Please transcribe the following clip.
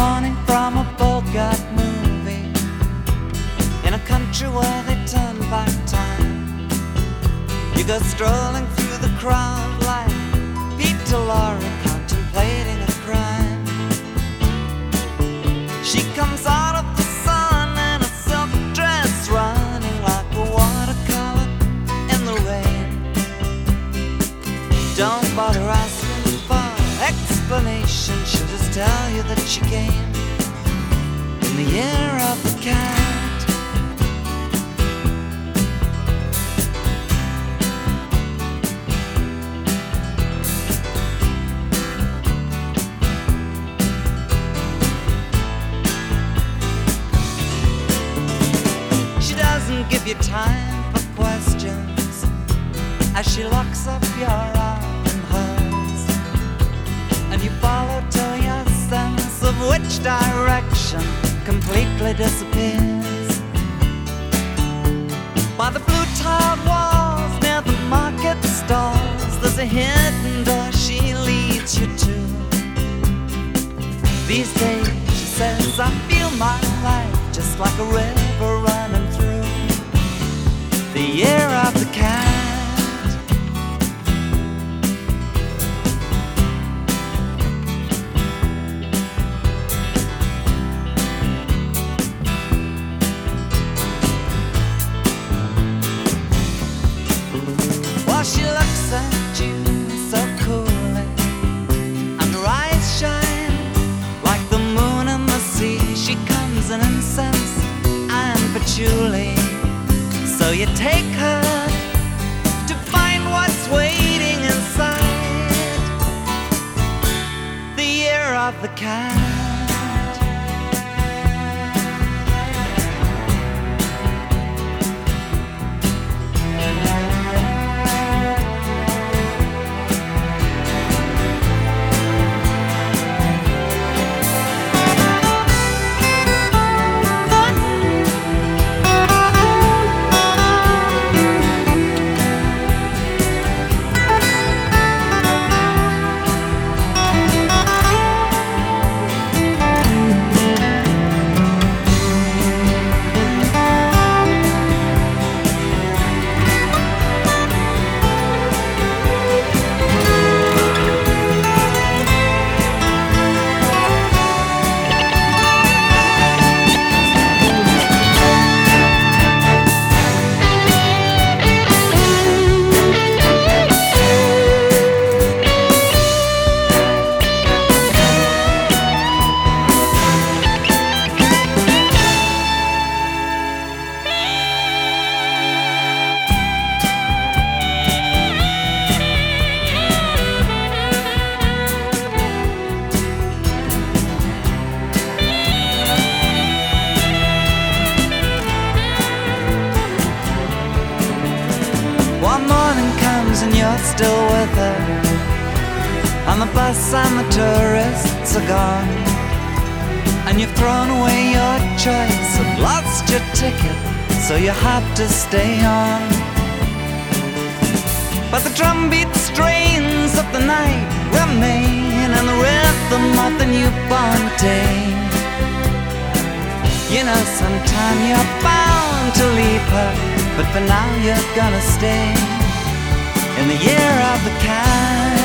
morning from a Bogart movie in a country where they turn back time. You go strolling through the crowd like Peter Lorre contemplating a crime. She comes out of the sun in a silk dress, running like a watercolor in the rain. Don't bother asking for explanation, she'll just tell you that she came in the year of the cat. She doesn't give you time for questions as she locks up your arm in hers, and you follow till your sense of which direction completely disappears. By the blue tiled walls near the market stalls, there's a hidden door she leads you to. These days, she says, I feel my life just like a river running through the year of the cat. Well, she looks at you so coolly, and her eyes shine like the moon and the sea. She comes in incense and patchouli, so you take her to find what's waiting inside the year of the cat. One morning comes and you're still with her, and the bus and the tourists are gone, and you've thrown away your choice and lost your ticket, so you have to stay on. But the drumbeat strains of the night remain, and the rhythm of the newborn day. You know sometime you're bound to leave her, but for now you're gonna stay in the year of the cat.